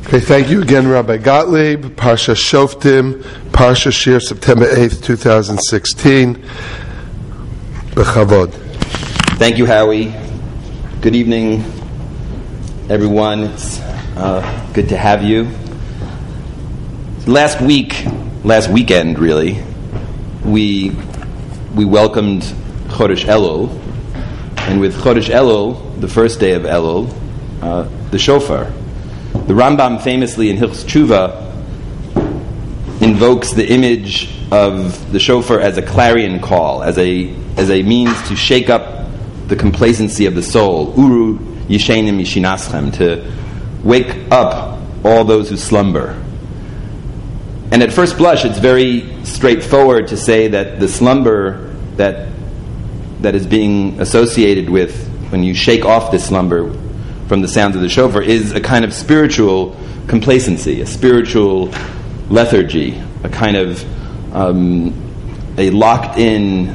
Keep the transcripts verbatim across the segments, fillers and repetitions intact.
Okay, thank you again, Rabbi Gottlieb. Parsha Shoftim, Parsha Shir, September eighth, twenty sixteen. Bechavod. Thank you, Howie. Good evening, everyone. It's uh, good to have you. Last week, last weekend, really, we we welcomed Chodesh Elul, and with Chodesh Elul, the first day of Elul, uh, the shofar. The Rambam famously in Hilchos Tshuva invokes the image of the shofar as a clarion call, as a as a means to shake up the complacency of the soul. Uru yishenim yishinaschem, to wake up all those who slumber. And at first blush, it's very straightforward to say that the slumber that that is being associated with when you shake off this slumber from the sounds of the shofar is a kind of spiritual complacency, a spiritual lethargy, a kind of um, a locked-in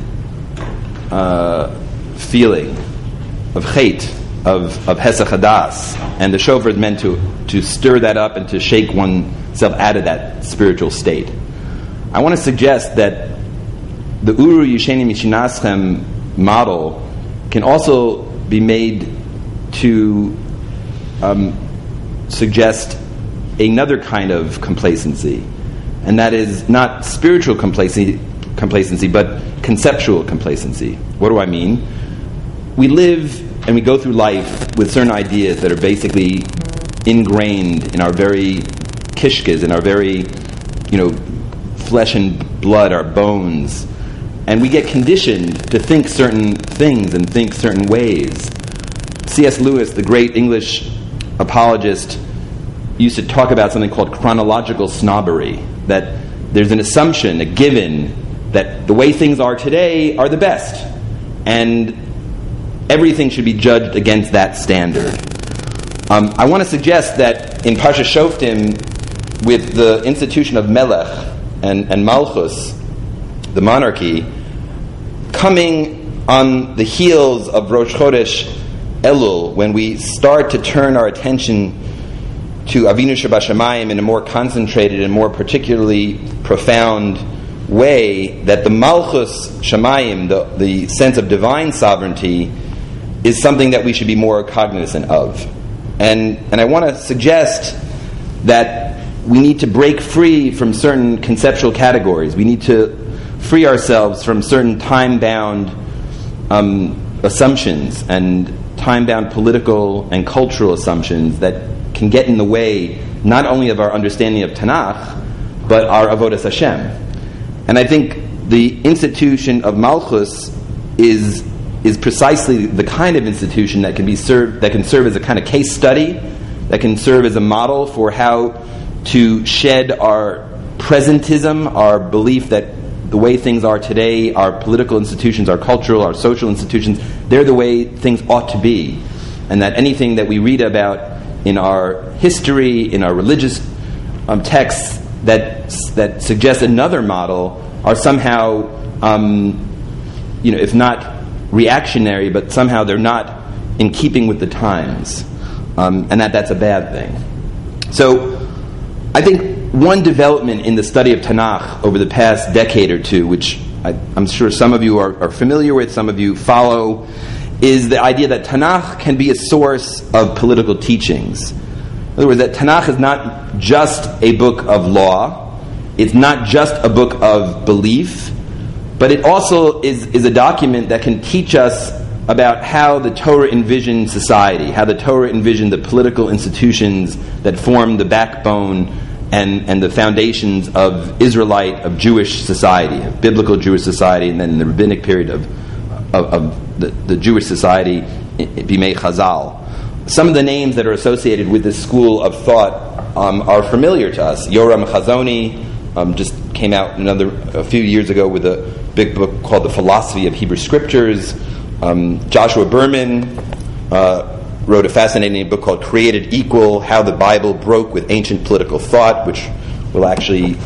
uh, feeling of chait, of of hesach hadas, and the shofar is meant to to stir that up and to shake oneself out of that spiritual state. I want to suggest that the Uru Yishenim Yishinaschem model can also be made to um, suggest another kind of complacency, and that is not spiritual complacency, complacency, but conceptual complacency. What do I mean? We live and we go through life with certain ideas that are basically ingrained in our very kishkas, in our very, you know, flesh and blood, our bones, and we get conditioned to think certain things and think certain ways. C S Lewis, the great English apologist, used to talk about something called chronological snobbery, that there's an assumption, a given, that the way things are today are the best, and everything should be judged against that standard. Um, I want to suggest that in Parsha Shoftim, with the institution of Melech and, and Malchus, the monarchy, coming on the heels of Rosh Chodesh Elul, when we start to turn our attention to Avinu Shebashamayim in a more concentrated and more particularly profound way, that the Malchus Shamayim, the, the sense of divine sovereignty, is something that we should be more cognizant of. And, and I want to suggest that we need to break free from certain conceptual categories. We need to free ourselves from certain time-bound um, assumptions and time-bound political and cultural assumptions that can get in the way not only of our understanding of Tanakh, but our avodas Hashem. And I think the institution of Malchus is is precisely the kind of institution that can be served that can serve as a kind of case study, that can serve as a model for how to shed our presentism, our belief that the way things are today, our political institutions, our cultural, our social institutions, they're the way things ought to be. And that anything that we read about in our history, in our religious um, texts that that suggest another model are somehow, um, you know, if not reactionary, but somehow they're not in keeping with the times. Um, and that that's a bad thing. So I think one development in the study of Tanakh over the past decade or two, which I, I'm sure some of you are, are familiar with, some of you follow, is the idea that Tanakh can be a source of political teachings. In other words, that Tanakh is not just a book of law, it's not just a book of belief, but it also is, is a document that can teach us about how the Torah envisioned society, how the Torah envisioned the political institutions that form the backbone and, and the foundations of Israelite, of Jewish society, of biblical Jewish society, and then in the rabbinic period of, of, of the, the Jewish society, Bimei Chazal. Some of the names that are associated with this school of thought um, are familiar to us. Yoram Chazoni um, just came out another a few years ago with a big book called The Philosophy of Hebrew Scriptures. Um, Joshua Berman uh, wrote a fascinating book called Created Equal, How the Bible Broke with Ancient Political Thought, which will actually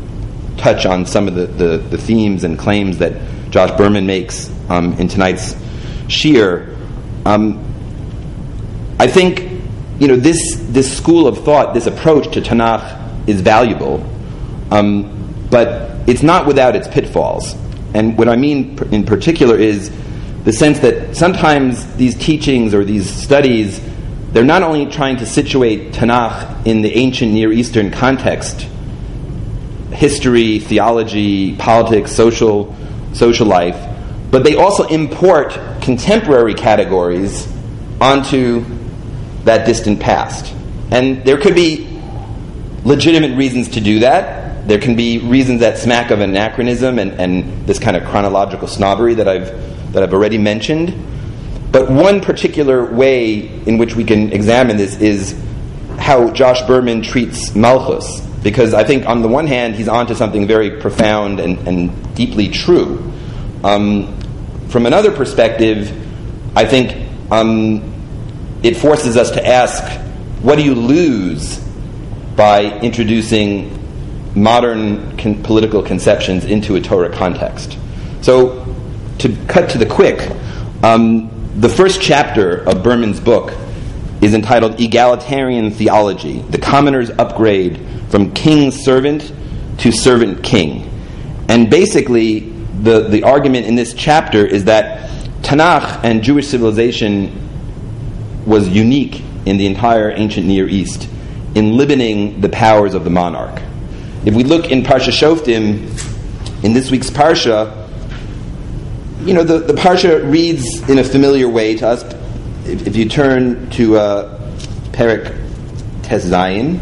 touch on some of the, the, the themes and claims that Josh Berman makes um, in tonight's shir. Um, I think you know, this this school of thought, this approach to Tanakh is valuable, um, but it's not without its pitfalls. And what I mean in particular is the sense that sometimes these teachings or these studies, they're not only trying to situate Tanakh in the ancient Near Eastern context, history, theology, politics, social social life, but they also import contemporary categories onto that distant past. And there could be legitimate reasons to do that. There can be reasons that smack of anachronism and, and this kind of chronological snobbery that I've that I've already mentioned. But one particular way in which we can examine this is how Josh Berman treats Malchus. Because I think on the one hand, he's onto something very profound and, and deeply true. Um, from another perspective, I think um, it forces us to ask, what do you lose by introducing modern con- political conceptions into a Torah context? So, to cut to the quick, um, the first chapter of Berman's book is entitled Egalitarian Theology, the Commoner's Upgrade from King's Servant to Servant King. And basically, the, the argument in this chapter is that Tanakh and Jewish civilization was unique in the entire ancient Near East in limiting the powers of the monarch. If we look in Parsha Shoftim, in this week's Parsha, you know, the, the Parsha reads in a familiar way to us. If, if you turn to uh, Perek Tes Zayin,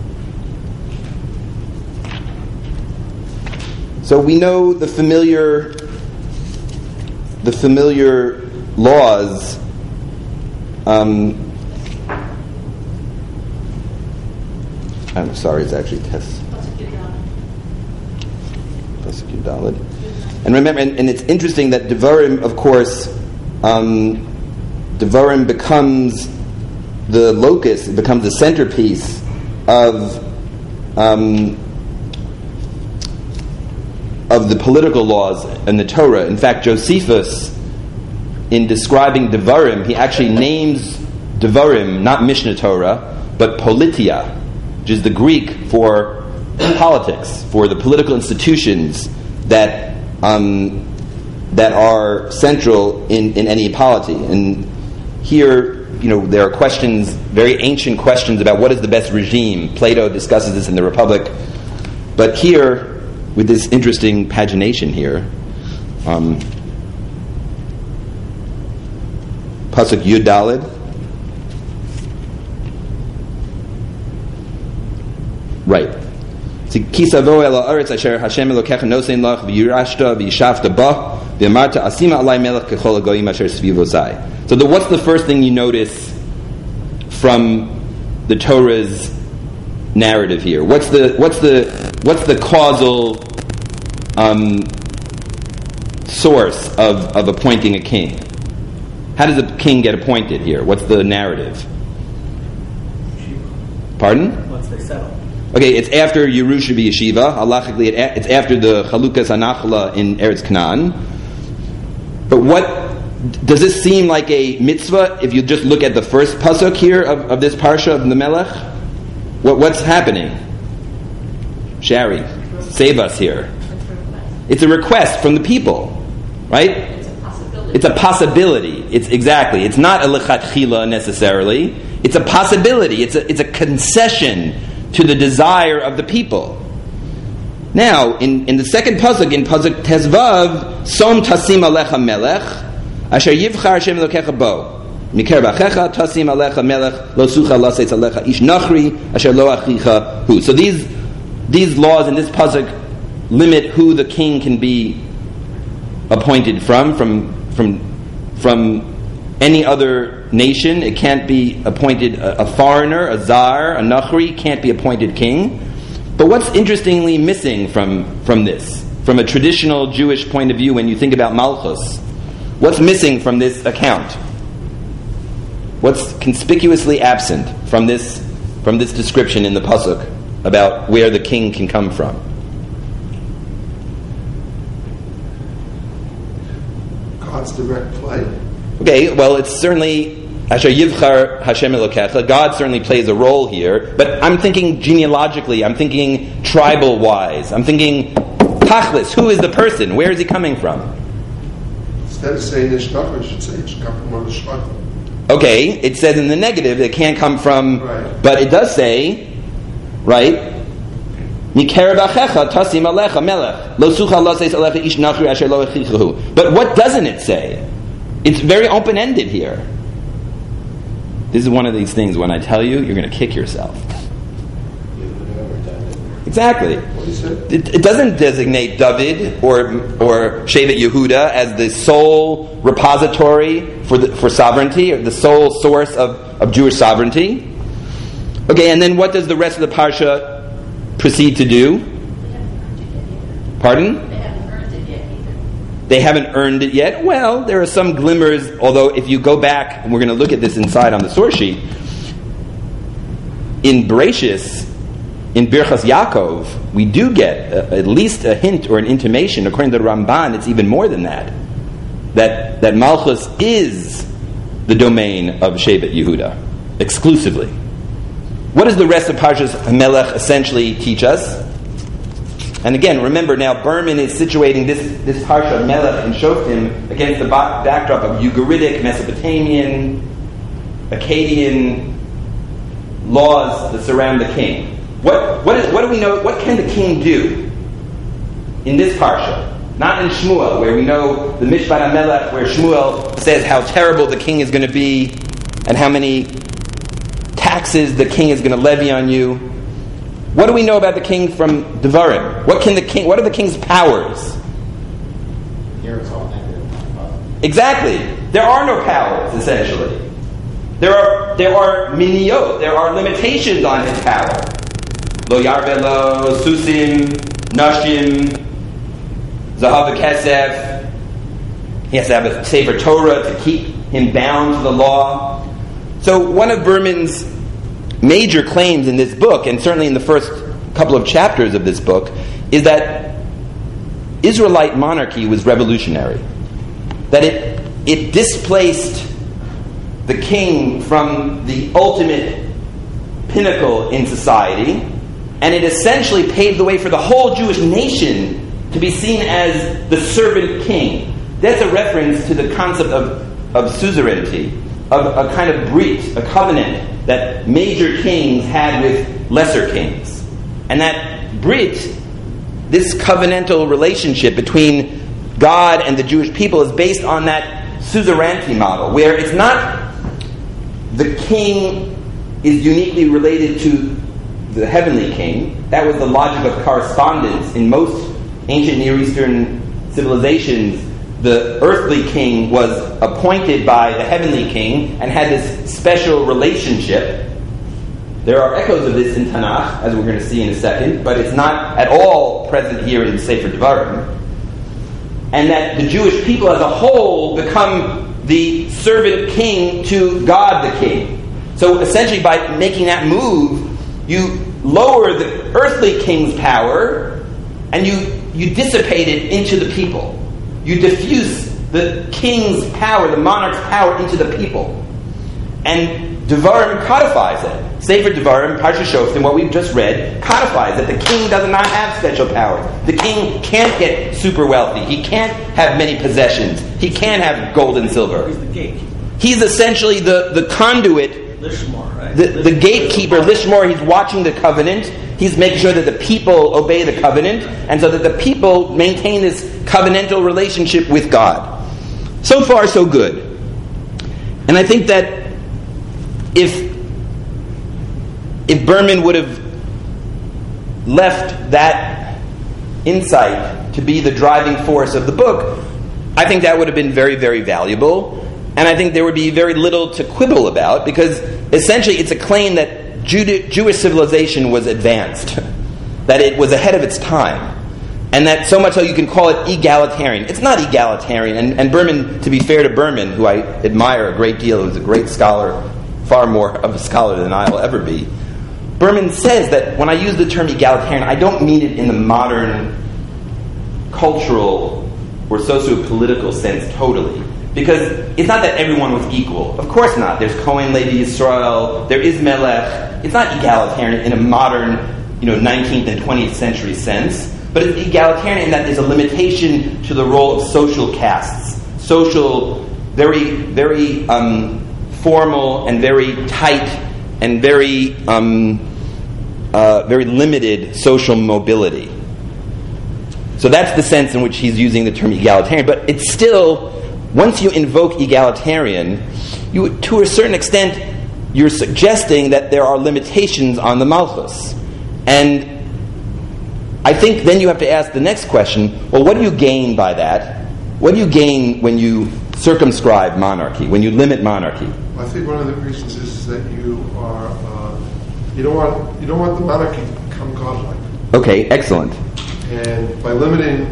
so we know the familiar, the familiar laws. Um, I'm sorry, it's actually Tes Pasuk Yudalid. And remember, and, and it's interesting that Devarim, of course, um, Devarim becomes the locus, it becomes the centerpiece of um, of the political laws in the Torah. In fact, Josephus, in describing Devarim, he actually names Devarim, not Mishnah Torah, but Politia, which is the Greek for politics, for the political institutions that um, that are central in, in any polity. And here, you know, there are questions, very ancient questions about what is the best regime. Plato discusses this in the Republic. But here, with this interesting pagination here, um, Pasuk Yud Daled, right. Kisavo el haaretz asher Hashem Elokecha nosein lach v'yirashta v'yishavta ba v'amarta asima alai melech kechol hagoyim asher svivosai. So the, what's the first thing you notice from the Torah's narrative here? What's the what's the what's the causal um, source of, of appointing a king? How does a king get appointed here? What's the narrative? Pardon? Once they settle. Okay, it's after Yerusha Yeshiva. Halachically, it's after the Chalukas Hanachla in Eretz Canaan. But what does this seem like a mitzvah? If you just look at the first pasuk here of, of this parsha of the Melech, what, what's happening? Shari, save us here. It's a request from the people, right? It's a possibility. It's a possibility. It's exactly. It's not a lechatchila necessarily. It's a possibility. It's a it's a concession to the desire of the people. Now, in, in the second pasuk, in pasuk Tezvav, Som tasim alecha melech, asher yivchar Hashem Elokecha bo, mikar b'achecha tasim alecha melech, lo sucha laseitz alecha ish nachri, asher lo achicha hu. So these these laws in this pasuk limit who the king can be appointed from, from from from any other nation. It can't be appointed a, a foreigner, a czar, a nachri, can't be appointed king. But what's interestingly missing from, from this, from a traditional Jewish point of view when you think about Malchus? What's missing from this account? What's conspicuously absent from this, from this description in the pasuk about where the king can come from? God's direct play. Okay, well, it's certainly Asher yivchar Hashem Elokecha. God certainly plays a role here, but I'm thinking genealogically, I'm thinking tribal-wise, I'm thinking tachlis, who is the person? Where is he coming from? Instead of saying Ishnacha, you should say it should come from one Ishnacha. Okay, it says in the negative it can't come from, right. But it does say, right? But what doesn't it say? It's very open-ended here. This is one of these things, when I tell you, you're going to kick yourself. Exactly. It, it doesn't designate David or or Shevet Yehuda as the sole repository for the, for sovereignty, or the sole source of, of Jewish sovereignty. Okay, and then what does the rest of the parsha proceed to do? Pardon? They haven't earned it yet either. They haven't earned it yet? Well, there are some glimmers, although if you go back, and we're going to look at this inside on the source sheet, in Bereshis, in Birchas Yaakov, we do get a, at least a hint or an intimation, according to the Ramban, it's even more than that, that, that Malchus is the domain of Shevet Yehuda, exclusively. What does the rest of Parshas Hamelech essentially teach us? And again, remember now, Berman is situating this, this Parsha Melech and Shoftim against the ba- backdrop of Ugaritic, Mesopotamian, Akkadian laws that surround the king. What, what, is, what do we know? What can the king do in this Parsha? Not in Shmuel, where we know the Mishpat HaMelech, where Shmuel says how terrible the king is going to be and how many taxes the king is going to levy on you. What do we know about the king from Devarim? What can the king? What are the king's powers? Here it's all negative. Exactly. There are no powers, essentially. There are there are miniyot. There are limitations on his power. Lo yarve lo susim nashim zahav kesef. He has to have a Sefer Torah to keep him bound to the law. So one of Berman's major claims in this book, and certainly in the first couple of chapters of this book, is that Israelite monarchy was revolutionary. That it it displaced the king from the ultimate pinnacle in society, and it essentially paved the way for the whole Jewish nation to be seen as the servant king. That's a reference to the concept of, of suzerainty, of a kind of brit, a covenant that major kings had with lesser kings. And that brit, this covenantal relationship between God and the Jewish people, is based on that suzerainty model, where it's not the king is uniquely related to the heavenly king. That was the logic of correspondence. In most ancient Near Eastern civilizations, the earthly king was appointed by the heavenly king and had this special relationship. There are echoes of this in Tanakh, as we're going to see in a second, but it's not at all present here in Sefer Devarim. And that the Jewish people as a whole become the servant king to God the king. So essentially by making that move, you lower the earthly king's power and you, you dissipate it into the people. You diffuse the king's power, the monarch's power, into the people. And Devarim codifies it. Sefer Devarim, Parsha Shoftim, what we've just read, codifies that the king does not have special powers. The king can't get super wealthy. He can't have many possessions. He can't have gold and silver. He's the gate. He's essentially the, the conduit, Lishmor, right? the, the gatekeeper. Lishmor, he's watching the covenant. He's making sure that the people obey the covenant, and so that the people maintain this covenantal relationship with God. So far, so good. And I think that if if Berman would have left that insight to be the driving force of the book, I think that would have been very, very valuable. And I think there would be very little to quibble about, because essentially it's a claim that Jude- Jewish civilization was advanced, that it was ahead of its time, and that so much so you can call it egalitarian. It's not egalitarian, and, and Berman, to be fair to Berman, who I admire a great deal, who's a great scholar, far more of a scholar than I will ever be, Berman says that when I use the term egalitarian, I don't mean it in the modern cultural or socio-political sense totally. Because it's not that everyone was equal. Of course not. There's Cohen, Levi, Yisrael. There is Melech. It's not egalitarian in a modern, you know, nineteenth and twentieth century sense. But it's egalitarian in that there's a limitation to the role of social castes, social, very, very um, formal and very tight and very, um, uh, very limited social mobility. So that's the sense in which he's using the term egalitarian. But it's still, once you invoke egalitarian, you, to a certain extent, you're suggesting that there are limitations on the Malchus. And I think then you have to ask the next question, well, what do you gain by that? What do you gain when you circumscribe monarchy, when you limit monarchy? I think one of the reasons is that you are uh, you don't want you don't want the monarchy to become godlike. Okay, excellent. And by limiting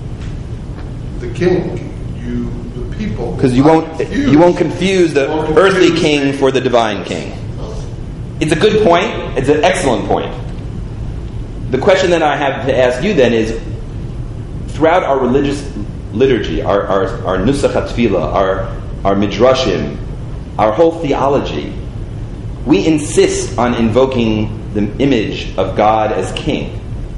the king, you the people because you won't confuse, you won't confuse the won't confuse earthly king for the divine king. It's a good point. It's an excellent point. The question that I have to ask you then is, throughout our religious liturgy, our our, our Nusach HaTfilah, our our midrashim, our whole theology, we insist on invoking the image of God as king.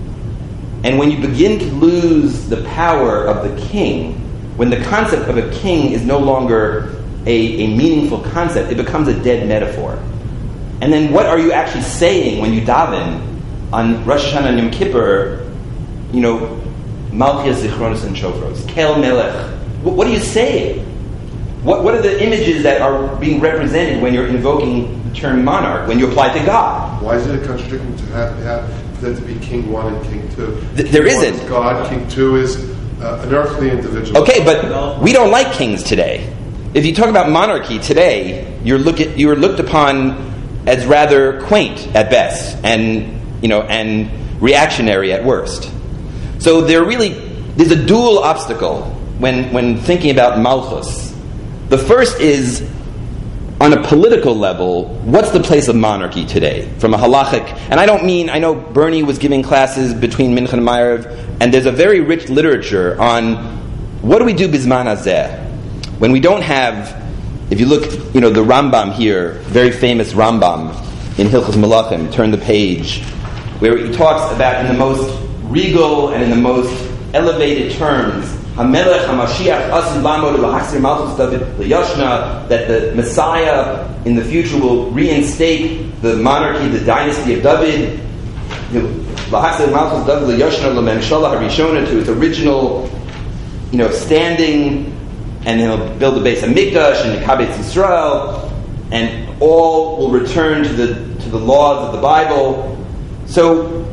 And when you begin to lose the power of the king, when the concept of a king is no longer a, a meaningful concept, it becomes a dead metaphor. And then what are you actually saying when you daven on Rosh Hashanah and Yom Kippur, you know, Malchias, Zichronos, and Shofros, Kel Melech? What, what are you saying? What, what are the images that are being represented when you're invoking the term monarch, when you apply to God? Why is it a contradiction to have, have that to be King One and King Two? Th- there King isn't. One is God. King Two is uh, an earthly individual. Okay, but we don't like kings today. If you talk about monarchy today, you're look at, you're looked upon as rather quaint at best, and you know, and reactionary at worst. So there really there's a dual obstacle when when thinking about Malchus. The first is, on a political level, what's the place of monarchy today from a halachic? And I don't mean, I know Bernie was giving classes between Mincha and Ma'ariv, and there's a very rich literature on what do we do bisman hazeh when we don't have. If you look, you know, the Rambam here, very famous Rambam in Hilchos Melachim, turn the page, where he talks about in the most regal and in the most elevated terms, HaMelech HaMashiach Asin Lamod L'Hachzir Malchus David L'Yashna, that the Messiah in the future will reinstate the monarchy, the dynasty of David, L'Hachzir Malchus David L'Yashna L'Memshalah HaRishona, to its original, you know, standing, and he'll build the base of Mikdash and Kabetz Yisrael, and all will return to the to the laws of the Bible. So,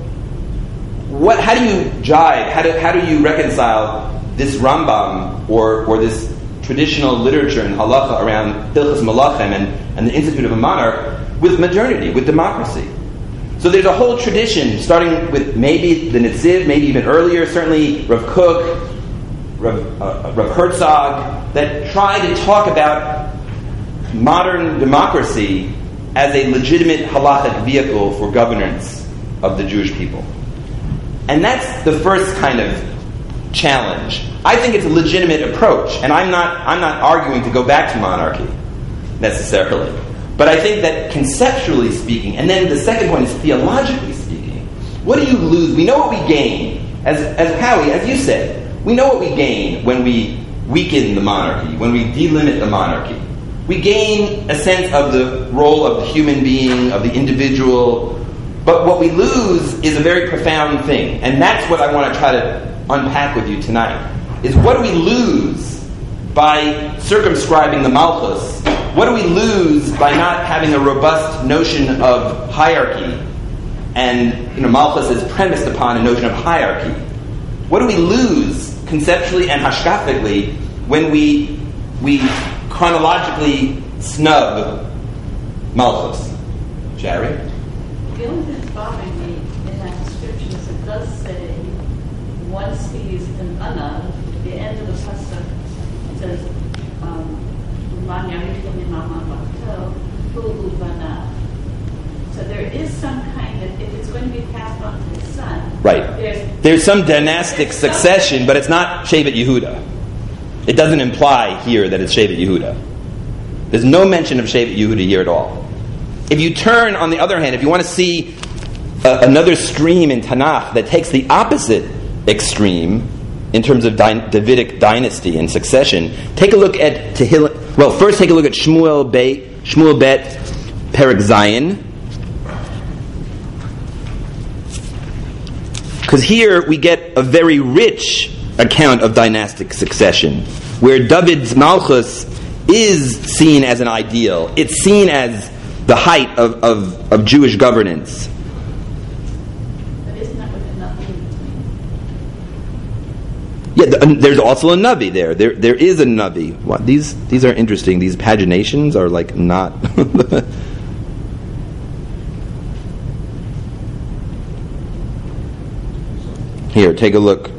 what? How do you jive? How do how do you reconcile this Rambam or or this traditional literature and halacha around Hilchos Melachim and, and the Institute of a Monarch with modernity, with democracy? So there's a whole tradition, starting with maybe the Netziv, maybe even earlier, certainly Rav Kook, Rav, uh, Rav Herzog, that try to talk about modern democracy as a legitimate halachic vehicle for governance of the Jewish people. And that's the first kind of challenge. I think it's a legitimate approach, and I'm not I'm not arguing to go back to monarchy necessarily. But I think that conceptually speaking, and then the second point is theologically speaking, what do you lose? We know what we gain. As as Howie, as you said, we know what we gain when we weaken the monarchy, when we delimit the monarchy. We gain a sense of the role of the human being, of the individual, but what we lose is a very profound thing. And that's what I want to try to unpack with you tonight, is what do we lose by circumscribing the Malchus? What do we lose by not having a robust notion of hierarchy? And, you know, Malchus is premised upon a notion of hierarchy. What do we lose conceptually and hashkafically when we we chronologically snub Malchus? Jerry? The only thing that's bothering me in that description is it does say, once he's in Anav, at the end of the pasuk, it says, um, so there is some kind of, if it's going to be passed on to his son, right. There's, there's some dynastic there's succession, but it's not Shevet Yehuda. It doesn't imply here that it's Shevet Yehuda. There's no mention of Shevet Yehuda here at all. If you turn, on the other hand, if you want to see uh, another stream in Tanakh that takes the opposite extreme in terms of dy- Davidic dynasty and succession, take a look at Tehillim. Well, first take a look at Shmuel Bet, Shmuel Bet, Perek Zayin. Because here we get a very rich account of dynastic succession, where David's Malchus is seen as an ideal. It's seen as the height of, of, of Jewish governance. But isn't that what the Navi means? Yeah, the, uh, there's also a Navi there. There, there is a Navi. Wow, these, these are interesting. These paginations are like not. Here, take a look.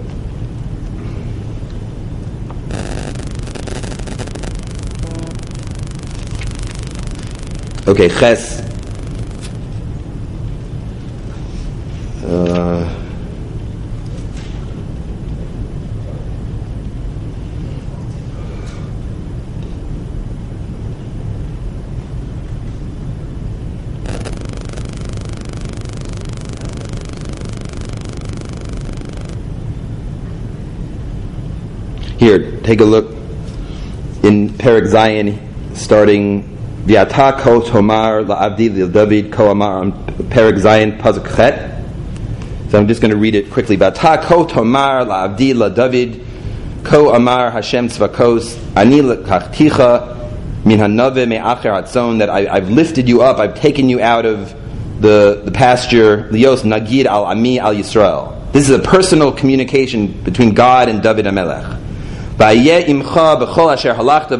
Okay, Ches. Uh, Here, take a look in Perek Zayin, starting V'ata ko tomar la'avdi David ko amar on Perek Zayin Pasuk Chet. So I'm just going to read it quickly. V'ata ko tomar la'avdi David ko amar Hashem tzvakos ani lekachticha min hanave me'acher hatzon, that I, I've lifted you up, I've taken you out of the the pasture. Lios nagid al ami al Yisrael. This is a personal communication between God and David HaMelech. V'ayeh imcha b'chol asher halachta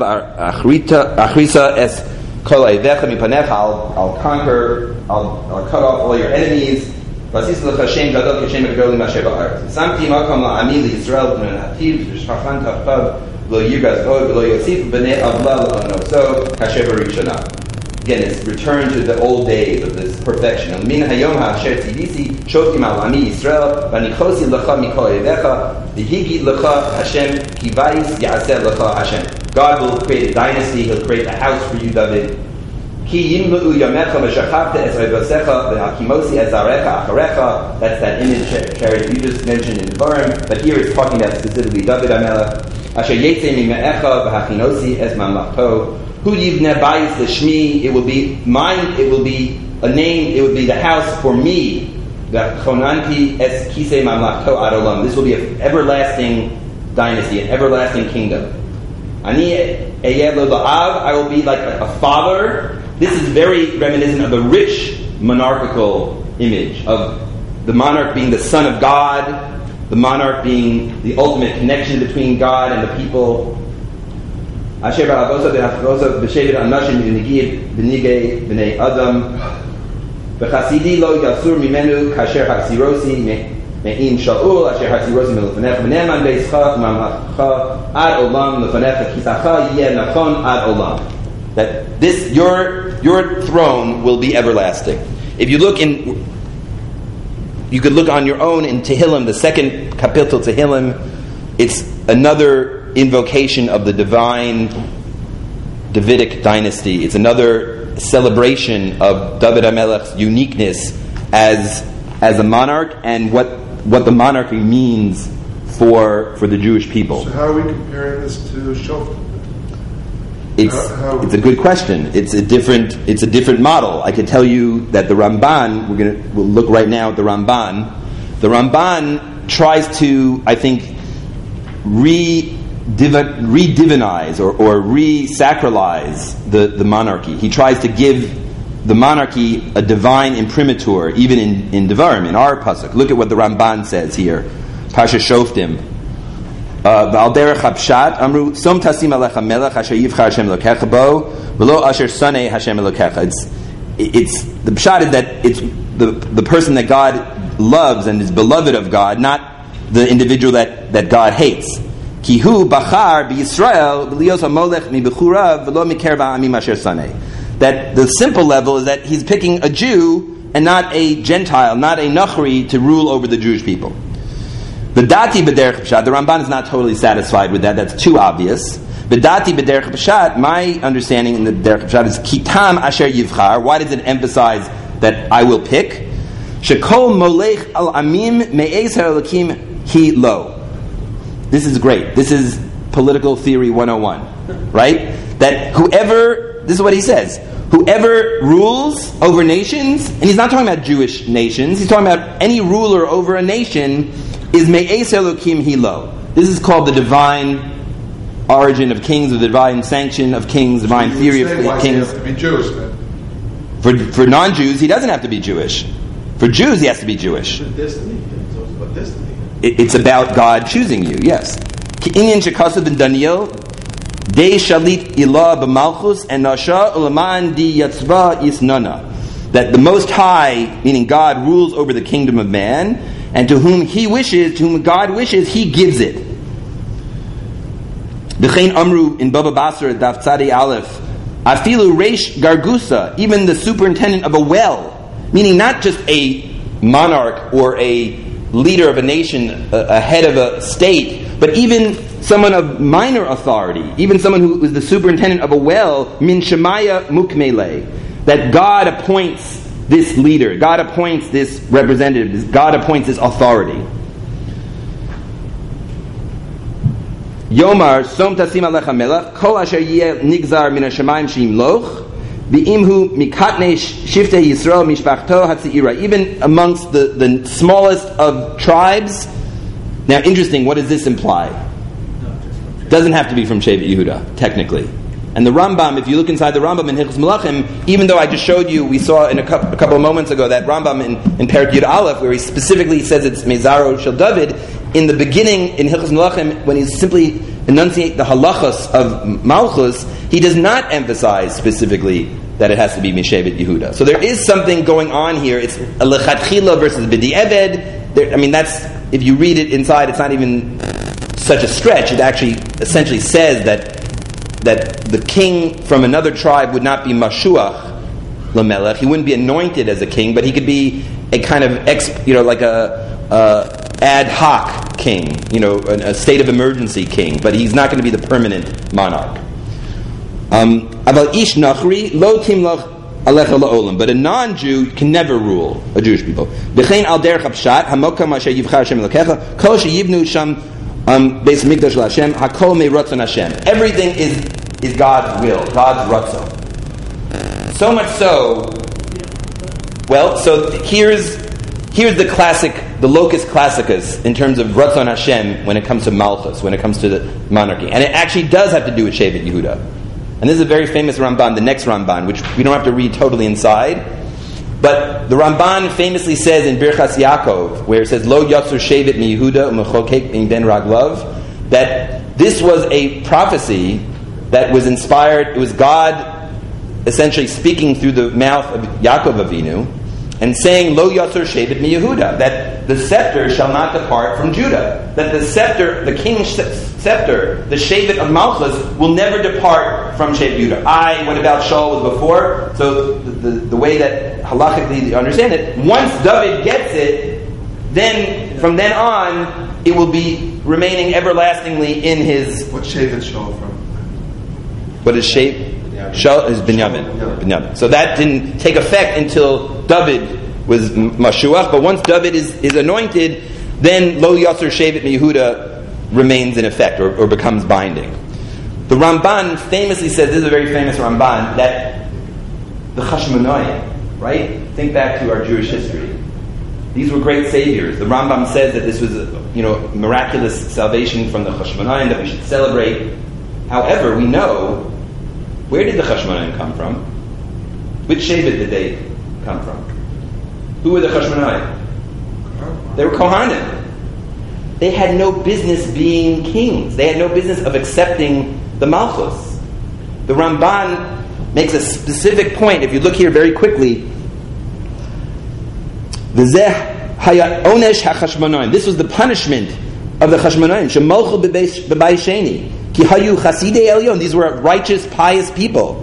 b'achrisa es kol aivecha mipanecha. I'll conquer, I'll, I'll cut off all your enemies. V'asis l'cha shem gadol kishem ha'gedolim asher ba'aretz. Samti makom la'ami l'Yisrael v'nativ v'shachan tachtav lo yirgaz od v'lo yosif b'nei avla l'anoso kasher b'rishana. Again, it's return to the old days of this perfection. Min hayom ha'asher tzivisi shotim al ami Yisrael v'nichosi l'cha mikol aivecha v'higi l'cha Hashem kivayis ya'aseh l'cha Hashem. God will create a dynasty. He'll create a house for you, David. Ki yimlu'u yamecha v'shachavta es oivosecha v'hakimosi es zarecha acharecha. That's that image carried you just mentioned in Devarim, but here it's talking about specifically David HaMelech. Asher yetzei mime'echa v'hachinosi es mamlachto. Hu yivneh bayis l'shmi. It will be mine. It will be a name. It will be the house for me. V'chonanti es kisei mamlachto ad olam. This will be an everlasting dynasty, an everlasting kingdom. Ani eyeh lo la'av. I will be like a, a father. This is very reminiscent of a rich monarchical image of the monarch being the son of God, the monarch being the ultimate connection between God and the people. Asher ba'avosa b'hafrosa b'shevet anashim v'nigid v'nigei b'nei adam v'chasidi lo yasur mimenu kasher hasirosi me'in sha'ul asher hasirosi me'lefanecha v'ne'eman be'ischa u'mamlacha ad olam lefanecha kisacha yeh nachon ad olam. That this your your throne will be everlasting. If you look in, you could look on your own in Tehillim, the second kapitel Tehillim. It's another invocation of the divine Davidic dynasty. It's another celebration of David HaMelech's uniqueness as as a monarch and what what the monarchy means for for the Jewish people. So how are we comparing this to Shoftim? It's how, how, it's a good question. It's a different it's a different model. I could tell you that the Ramban, we're gonna we'll look right now at the Ramban. The Ramban tries to, I think, re re-divinize or, or re-sacralize the, the monarchy. He tries to give the monarchy a divine imprimatur, even in, in Devarim, in our pasuk. Look at what the Ramban says here. Pasha Shoftim. V'al derech hapshat amru som tasim alecha melech asher yivchar Hashem elokecha bo v'lo asher sanei Hashem elokecha. It's it's the pshat is that it's the the person that God loves and is beloved of God, not the individual that, that God hates. Kihu bachar b'Yisrael v'lios hamolech mi b'churav v'lo mikar ba'amim asher sanei. That the simple level is that he's picking a Jew and not a Gentile, not a Nachri, to rule over the Jewish people. V'dati b'derech pshat. The Ramban is not totally satisfied with that. That's too obvious. V'dati b'derech pshat. My understanding in the derech pshat is kitam asher yivchar. Why does it emphasize that I will pick? Shekol molech al amim me'ez ha'elakim hi lo. This is great. This is political theory one oh one, right? That whoever, this is what he says, whoever rules over nations, and he's not talking about Jewish nations, he's talking about any ruler over a nation, is me'ez ha'elakim hi lo. This is called the divine origin of kings, or the divine sanction of kings, divine So theory of why kings. Does he have to be Jewish then? For, for non-Jews, he doesn't have to be Jewish. For Jews, he has to be Jewish. Destiny. So it's about destiny. It, it's about God choosing you, yes. Ki'inyan shekasav in Daniel, de shalit ilah b'malchus, and nasha ulaman di yatzva yisnana. That the Most High, meaning God, rules over the kingdom of man, and to whom He wishes, to whom God wishes, He gives it. B'chein amru in Baba Basra, Daf Tzadi Aleph, afilu reish gargusa, even the superintendent of a well, meaning not just a monarch or a leader of a nation, a, a head of a state, but even someone of minor authority, even someone who is the superintendent of a well, min shemaya mukmele, that God appoints this leader, God appoints this representative, God appoints this authority. Yomar som tasim alecha melech kol asher yeh nigzar min hashamayim sheimloch v'imhu mikatnei shiftei Yisrael mishpachto hatzeira. Even amongst the, the smallest of tribes. Now, interesting. What does this imply? Doesn't have to be from Shevet Yehuda, technically. And the Rambam, if you look inside the Rambam in Hilchos Melachim, even though I just showed you, we saw in a couple, a couple of moments ago that Rambam in, in Perek Yud Aleph, where he specifically says it's Mezaro Shel David, in the beginning, in Hilchos Melachim, when he's simply enunciate the halachas of Malchus, he does not emphasize specifically that it has to be Mishevet Yehuda. So there is something going on here. It's a lechatchila versus b'di'eved. There, I mean, that's, if you read it inside, it's not even such a stretch. It actually essentially says that that the king from another tribe would not be mashuach lamelech. He wouldn't be anointed as a king, but he could be a kind of ex, you know, like a, a ad hoc king, you know, a, a state of emergency king. But he's not going to be the permanent monarch. Um, Aval ish nachri lo timlach alecha la'olam. But a non-Jew can never rule a Jewish people. B'chein al derech hapshat hamokam asher yivchar Hashem elokecha kol sheyivnu sham. Um, Beis Mikdash Hashem, Hakol me Ratzon Hashem. Everything is is God's will, God's Ratzon. So much so. Well, so here's here's the classic, the locus classicus in terms of Ratzon Hashem when it comes to Malchus, when it comes to the monarchy, and it actually does have to do with Shevet Yehuda. And this is a very famous Ramban, the next Ramban, which we don't have to read totally inside. But the Ramban famously says in Birchas Yaakov, where it says, Lo Yatzur Shevet Mi Yehuda U'Mechokek Min Ben Raglav, that this was a prophecy that was inspired, it was God essentially speaking through the mouth of Yaakov Avinu, and saying, Lo Yatzur Shevet Mi Yehuda, that the scepter shall not depart from Judah. That the scepter, the king's scepter, the Shevet of Malchus, will never depart from Shevet Yehuda. I, what about Shaul was before? So the, the, the way that halachically you understand it, once David gets it, then from then on, it will be remaining everlastingly in his... What Shevet Shaul from? What is Shevet? Shaul is Binyamin. Binyamin. So that didn't take effect until David was Mashuach, but once David is, is anointed, then Lo Yasser Shevet Mi Yehuda remains in effect, or, or becomes binding. The Ramban famously says, this is a very famous Ramban, that the Chashmonaim, right? Think back to our Jewish history. These were great saviors. The Rambam says that this was a, you know, miraculous salvation from the Chashmonaim that we should celebrate. However, we know, where did the Chashmonaim come from? Which Shevet did they come from? Who were the Chashmonaim? They were Kohanim. They had no business being kings. They had no business of accepting the Malchus. The Ramban makes a specific point. If you look here very quickly, this was the punishment of the Chashmonaim. Shemolchu b'bay sheni ki hayu chasidei elyon. These were righteous, pious people.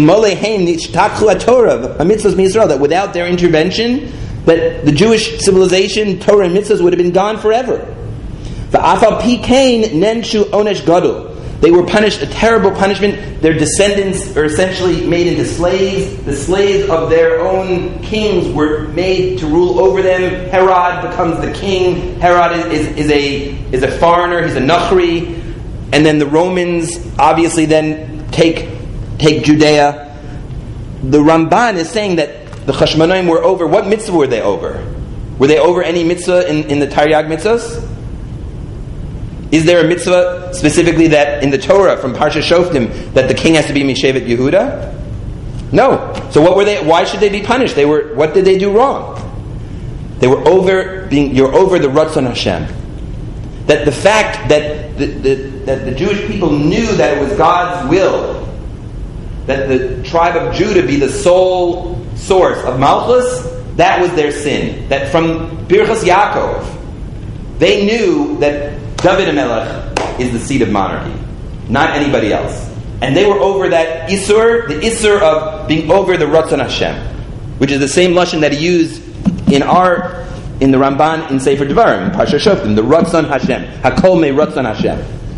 That without their intervention, that the Jewish civilization, Torah and mitzvahs would have been gone forever. V'afal pikein nenshu onesh gadol. They were punished a terrible punishment. Their descendants are essentially made into slaves. The slaves of their own kings were made to rule over them. Herod becomes the king. Herod is, is, is a is a foreigner. He's a Nachri. And then the Romans obviously then take take Judea. The Ramban is saying that the Chashmonaim were over. What mitzvah were they over? Were they over any mitzvah in, in the Taryag mitzvahs? Is there a mitzvah specifically that in the Torah from Parsha Shoftim that the king has to be Mishevet Yehuda? No. So what were they? Why should they be punished? They were. What did they do wrong? They were over being. You're over the Ratzon Hashem. That the fact that the, the that the Jewish people knew that it was God's will that the tribe of Judah be the sole source of Malchus, that was their sin. That from Birchas Yaakov, they knew that David HaMelech is the seat of monarchy, not anybody else. And they were over that Isur, the Isur of being over the Ratzon Hashem, which is the same lashon that he used in our, in the Ramban in Sefer Devarim, in Parsha Shoftim, the Ratzon Hashem, Hakol me Ratzon Hashem.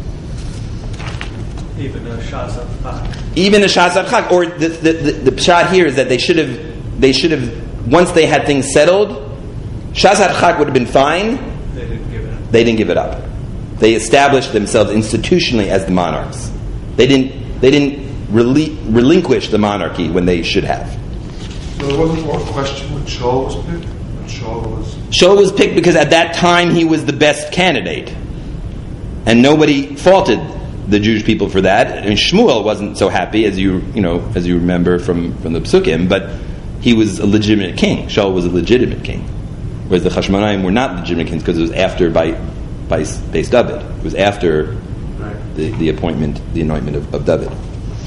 Even the Shas HaChak. Even the Shas HaChak, or the the, the the pshat here is that they should have they should have once they had things settled, Shas HaChak would have been fine. They didn't give it up. They didn't give it up. They established themselves institutionally as the monarchs. They didn't they didn't rel- relinquish the monarchy when they should have. So there wasn't more question when Shaul was picked? When Shaul was... Shaul was picked because at that time he was the best candidate. And nobody faulted the Jewish people for that. I mean, Shmuel wasn't so happy, as you you know as you remember from, from the Psukim, but he was a legitimate king. Shaul was a legitimate king. Whereas the Chashmonaim were not legitimate kings because it was after by by Beis David. It was after right. the, the appointment, the anointment of, of David.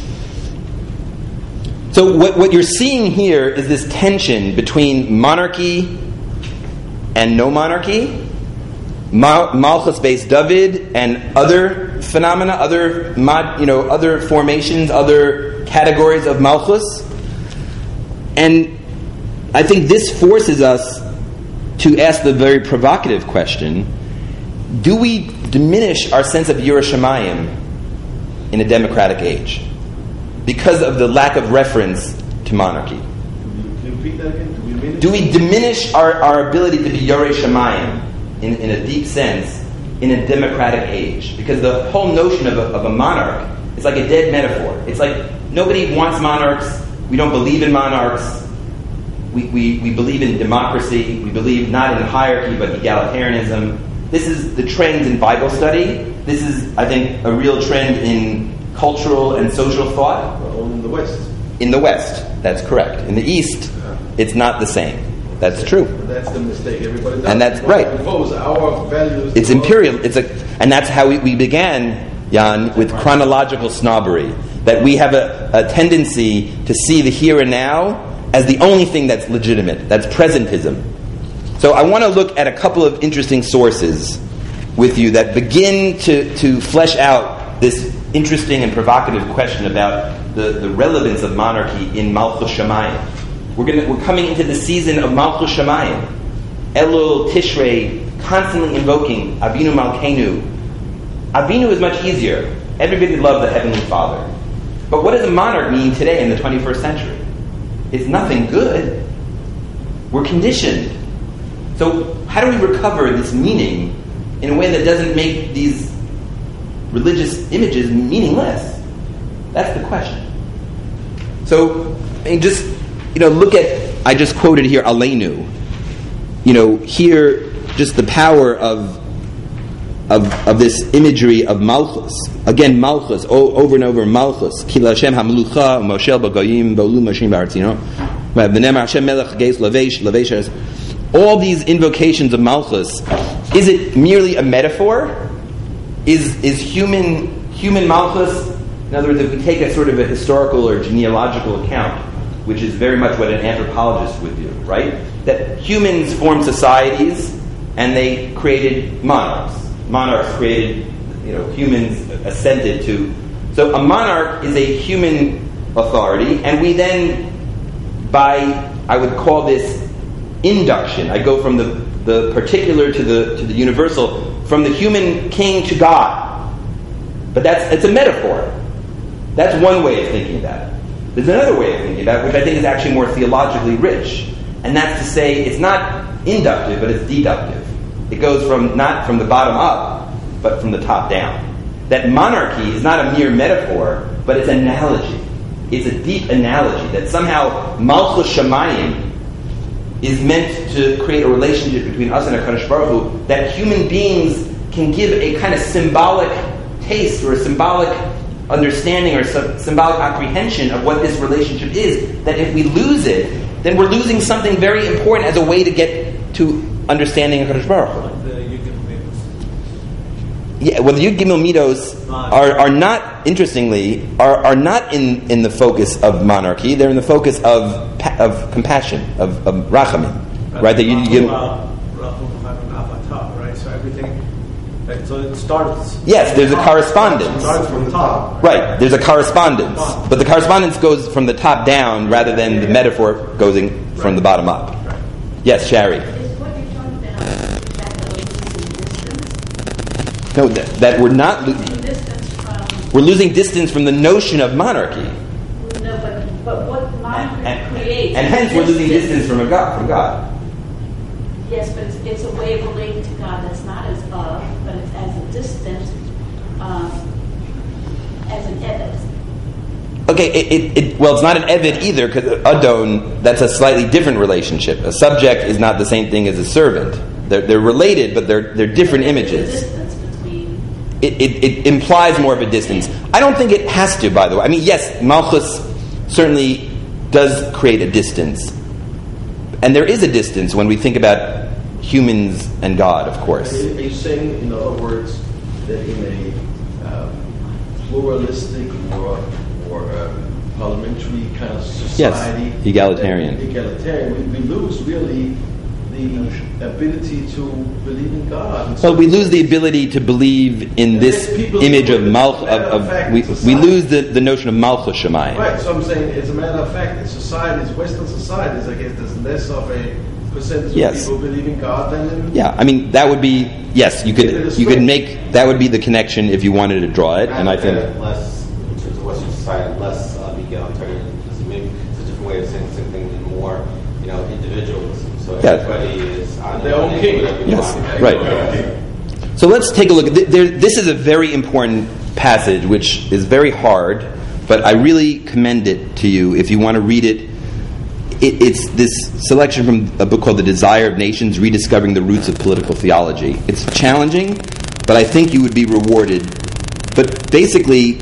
So what, what you're seeing here is this tension between monarchy and no monarchy, Mal- Malchus Beis David and other phenomena, other mod, you know, other formations, other categories of Malchus. And I think this forces us to ask the very provocative question: do we diminish our sense of Yiras Shamayim in a democratic age because of the lack of reference to monarchy? Can you repeat that again? Do we, diminish? Do we diminish our, our ability to be Yiras Shamayim in, in a deep sense in a democratic age? Because the whole notion of a, of a monarch is like a dead metaphor. It's like nobody wants monarchs. We don't believe in monarchs. We, we, we believe in democracy. We believe not in hierarchy but egalitarianism. This is the trend in Bible study. This is, I think, a real trend in cultural and social thought. Well, only in the West. In the West, that's correct. In the East, it's not the same. That's true. That's the mistake everybody does. And that's right. Impose our values. It's imperial. It's a, and that's how we, we began, Jan, with chronological snobbery. That we have a, a tendency to see the here and now as the only thing that's legitimate. That's presentism. So I want to look at a couple of interesting sources with you that begin to, to flesh out this interesting and provocative question about the, the relevance of monarchy in Malchus Shamayim. We're going we're coming into the season of Malchus Shamayim. Elul Tishrei, constantly invoking Avinu Malkeinu. Avinu is much easier. Everybody loves the Heavenly Father. But what does a monarch mean today in the twenty-first century? It's nothing good. We're conditioned. So how do we recover this meaning in a way that doesn't make these religious images meaningless? That's the question. So, I mean, just, you know, look at, I just quoted here, Aleinu. You know, here, just the power of of of this imagery of Malchus. Again, Malchus, o- over and over, Malchus. Ki l'Hashem ha'melucha, u'moshel b'goyim, b'olu mashim b'artzino. V'ne'emar Hashem melech geis lavesh, lavesh. All these invocations of Malchus, is it merely a metaphor? Is is human human Malchus? In other words, if we take a sort of a historical or genealogical account, which is very much what an anthropologist would do, right? That humans formed societies and they created monarchs. Monarchs created, you know, humans ascended to. So a monarch is a human authority, and we then, by, I would call this induction. I go from the, the particular to the to the universal. from the human king to God. But that's it's a metaphor. That's one way of thinking about it. There's another way of thinking about it, which I think is actually more theologically rich. And that's to say it's not inductive, but it's deductive. It goes from not from the bottom up, but from the top down. That monarchy is not a mere metaphor, but it's an analogy. It's a deep analogy that somehow Malchus Shamayim is meant to create a relationship between us and HaKadosh Baruch Hu, that human beings can give a kind of symbolic taste or a symbolic understanding or some symbolic apprehension of what this relationship is, that if we lose it, then we're losing something very important as a way to get to understanding HaKadosh Baruch Hu. Like the Yud Gimel. Yeah, well, the Yud Gimel Midos are, are not, interestingly, are, are not in, in the focus of monarchy. They're in the focus of of compassion, of, of rachamim, right? That you give. Right. So everything. Right, so it starts. Yes, there's a correspondence. It starts from the top. Right, there's a correspondence, but the correspondence goes from the top down rather than the metaphor going from the bottom up. Yes, Shari. Is what you're talking about the fact that we're losing distance? No, that, that we're not. Lo- Losing distance from. we're losing distance from the notion of monarchy, No, but, but what monarchy and, creates. and hence we're losing distance from a God. From God. Yes, but it's, it's a way of relating to God that's not as of, but it's as a distant, um, as an eved. Okay, it, it, it, well, it's not an Eved either, because Adon, that's a slightly different relationship. A subject is not the same thing as a servant. They're, they're related, but they're, they're different images. The distance between. It, it, it implies more of a distance. I don't think it has to, by the way. I mean, yes, Malchus certainly does create a distance. And there is a distance when we think about humans and God, of course. Are you saying, in other words, that in a um, pluralistic or or um, parliamentary kind of society, Yes, egalitarian. egalitarian, we, we lose really the ability to believe in God. And Well, so we lose the ability to believe in this People image of do it. Malch. As a matter Of, of of fact, we, we society- lose the, the notion of Malchus Shemayim. Right, so I'm saying, as a matter of fact, in societies, Western societies, I guess there's less of a percentage Yes. of people believe in God than in... Yeah, I mean that would be yes. You It could is you could true. make that would be the connection if you wanted to draw it, and I think. less in terms of Western society, less uh, egalitarian. Maybe it's a different way of saying the same thing, and more, you know, individualism. So Yeah. everybody is on Their own own king. whatever you Yes, want. right. So let's take a look. Th- There, this is a very important passage, which is very hard, but I really commend it to you if you want to read it. It it's this selection from a book called The Desire of Nations, Rediscovering the Roots of Political Theology. It's challenging, but I think you would be rewarded. But basically,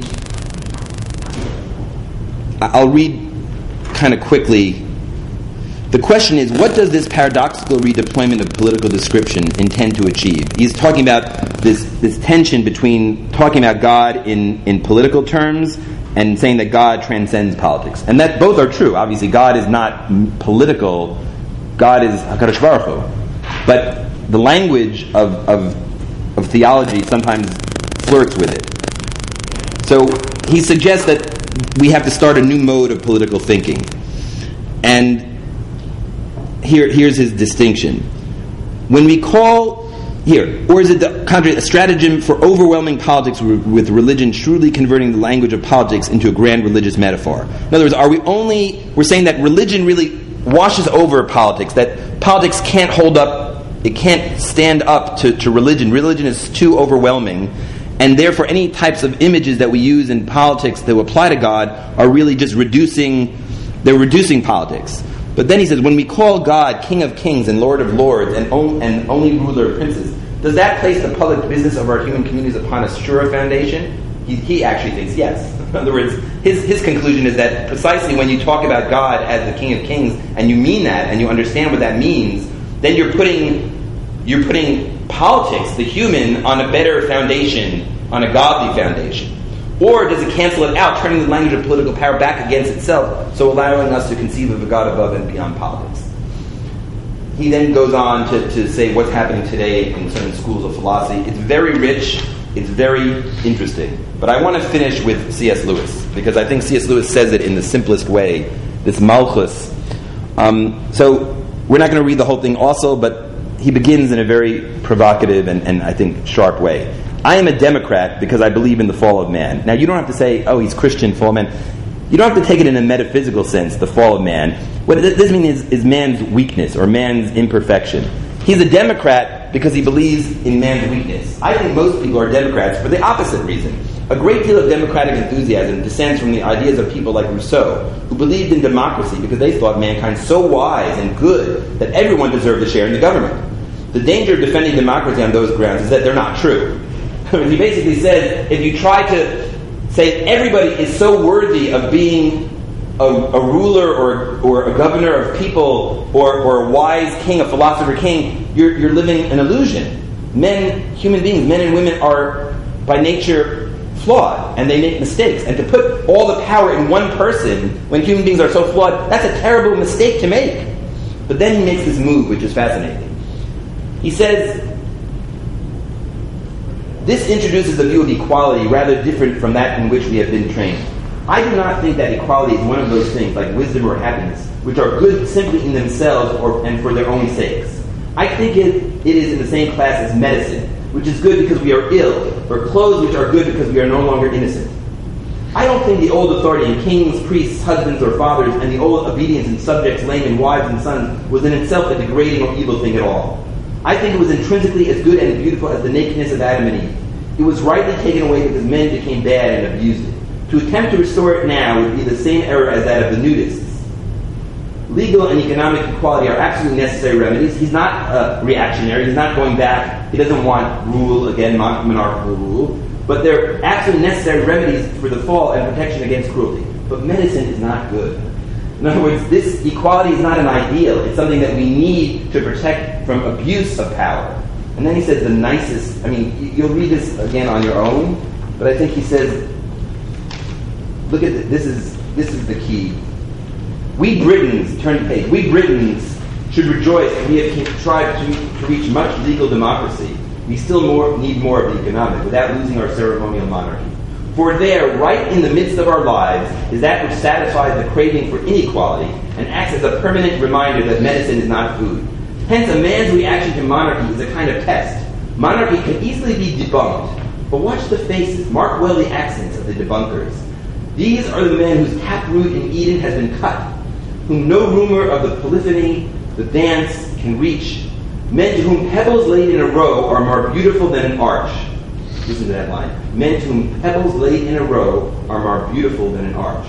I- I'll read kind of quickly. The question is, what does this paradoxical redeployment of political description intend to achieve? He's talking about this, this tension between talking about God in, in political terms and saying that God transcends politics. And that both are true. Obviously, God is not m- political. God is HaKadosh Baruch Hu. But the language of, of, of theology sometimes flirts with it. So he suggests that we have to start a new mode of political thinking. And Here, here's his distinction. When we call here, or is it the contrary, a stratagem for overwhelming politics with religion, truly converting the language of politics into a grand religious metaphor? In other words, are we only we're saying that religion really washes over politics, that politics can't hold up, it can't stand up to, to religion. Religion is too overwhelming, and therefore any types of images that we use in politics that apply to God are really just reducing. They're reducing politics. But then he says, when we call God King of Kings and Lord of Lords and, on, and only ruler of princes, does that place the public business of our human communities upon a surer foundation? He, he actually thinks yes. In other words, his, his conclusion is that precisely when you talk about God as the King of Kings and you mean that and you understand what that means, then you're putting you're putting politics, the human, on a better foundation, on a godly foundation. Or does it cancel it out, turning the language of political power back against itself, so allowing us to conceive of a God above and beyond politics? He then goes on to, to say what's happening today in certain schools of philosophy. It's very rich, it's very interesting. But I want to finish with C S Lewis, because I think C S Lewis says it in the simplest way, this Malchus. Um, so we're not going to read the whole thing also, but he begins in a very provocative and, and I think sharp way. I am a Democrat because I believe in the fall of man. Now, you don't have to say, oh, he's Christian, fall of man. You don't have to take it in a metaphysical sense, the fall of man. What this means is, is man's weakness or man's imperfection. He's a Democrat because he believes in man's weakness. I think most people are Democrats for the opposite reason. A great deal of democratic enthusiasm descends from the ideas of people like Rousseau, who believed in democracy because they thought mankind so wise and good that everyone deserved a share in the government. The danger of defending democracy on those grounds is that they're not true. He basically said, if you try to say everybody is so worthy of being a, a ruler or, or a governor of people or, or a wise king, a philosopher king, you're, you're living an illusion. Men, human beings, men and women are by nature flawed, and they make mistakes. And to put all the power in one person when human beings are so flawed, that's a terrible mistake to make. But then he makes this move, which is fascinating. He says, this introduces a view of equality rather different from that in which we have been trained. I do not think that equality is one of those things, like wisdom or happiness, which are good simply in themselves or, and for their own sakes. I think it, it is in the same class as medicine, which is good because we are ill, or clothes which are good because we are no longer innocent. I don't think the old authority in kings, priests, husbands, or fathers, and the old obedience in subjects, laymen, wives, and sons was in itself a degrading or evil thing at all. I think it was intrinsically as good and beautiful as the nakedness of Adam and Eve. It was rightly taken away because men became bad and abused it. To attempt to restore it now would be the same error as that of the nudists. Legal and economic equality are absolutely necessary remedies. He's not uh, reactionary. He's not going back. He doesn't want rule, again, monarchical rule. But they're absolutely necessary remedies for the fall and protection against cruelty. But medicine is not good. In other words, this equality is not an ideal. It's something that we need to protect from abuse of power. And then he says the nicest, I mean, you'll read this again on your own, but I think he says, look at this, this is, this is the key. We Britons, turn the page, we Britons should rejoice that we have tried to, to reach much legal democracy. We still more, need more of the economic without losing our ceremonial monarchy. For there, right in the midst of our lives, is that which satisfies the craving for inequality and acts as a permanent reminder that medicine is not food. Hence, a man's reaction to monarchy is a kind of test. Monarchy can easily be debunked, but watch the faces, mark well the accents of the debunkers. These are the men whose taproot in Eden has been cut, whom no rumor of the polyphony, the dance, can reach. Men to whom pebbles laid in a row are more beautiful than an arch. Listen to that line. Men to whom pebbles laid in a row are more beautiful than an arch.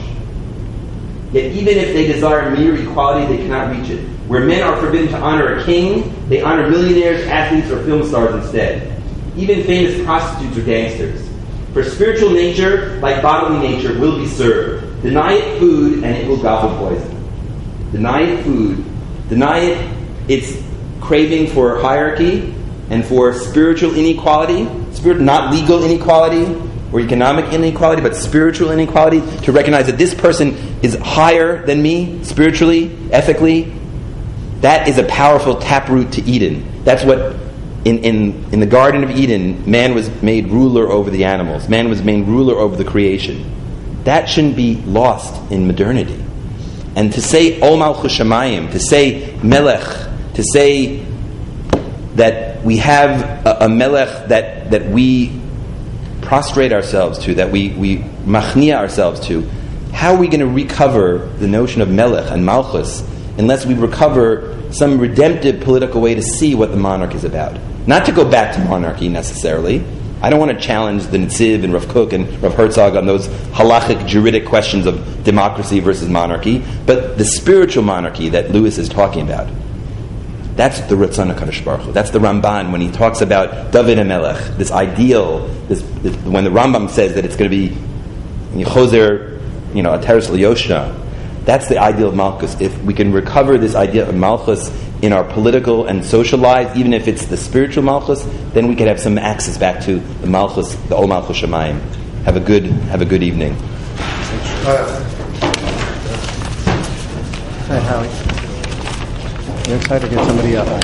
Yet even if they desire mere equality, they cannot reach it. Where men are forbidden to honor a king, they honor millionaires, athletes, or film stars instead. Even famous prostitutes or gangsters. For spiritual nature, like bodily nature, will be served. Deny it food, and it will gobble poison. Deny it food. Deny it its craving for hierarchy and for spiritual inequality, spirit, not legal inequality or economic inequality, but spiritual inequality, to recognize that this person is higher than me, spiritually, ethically. That is a powerful taproot to Eden. That's what, in, in, in the Garden of Eden, man was made ruler over the animals. Man was made ruler over the creation. That shouldn't be lost in modernity. And to say Ol Malchus Shamayim, to say Melech, to say that we have a, a Melech that, that we prostrate ourselves to, that we, we machnia ourselves to, how are we going to recover the notion of Melech and Malchus unless we recover some redemptive political way to see what the monarch is about? Not to go back to monarchy necessarily. I don't want to challenge the Netziv and Rav Kook and Rav Herzog on those halachic, juridic questions of democracy versus monarchy, but the spiritual monarchy that Lewis is talking about. That's the Ratzon HaKadosh Baruch Hu. That's the Ramban when he talks about David HaMelech, this ideal, this, this, when the Rambam says that it's going to be Choser, you know, Ateres L'Yoshna. That's the ideal of Malchus. If we can recover this idea of Malchus in our political and social lives, even if it's the spiritual Malchus, then we can have some access back to the Malchus, the Ol Malchus Shamayim. Have a good, have a good evening. Hi, Howie. You're excited to get somebody up.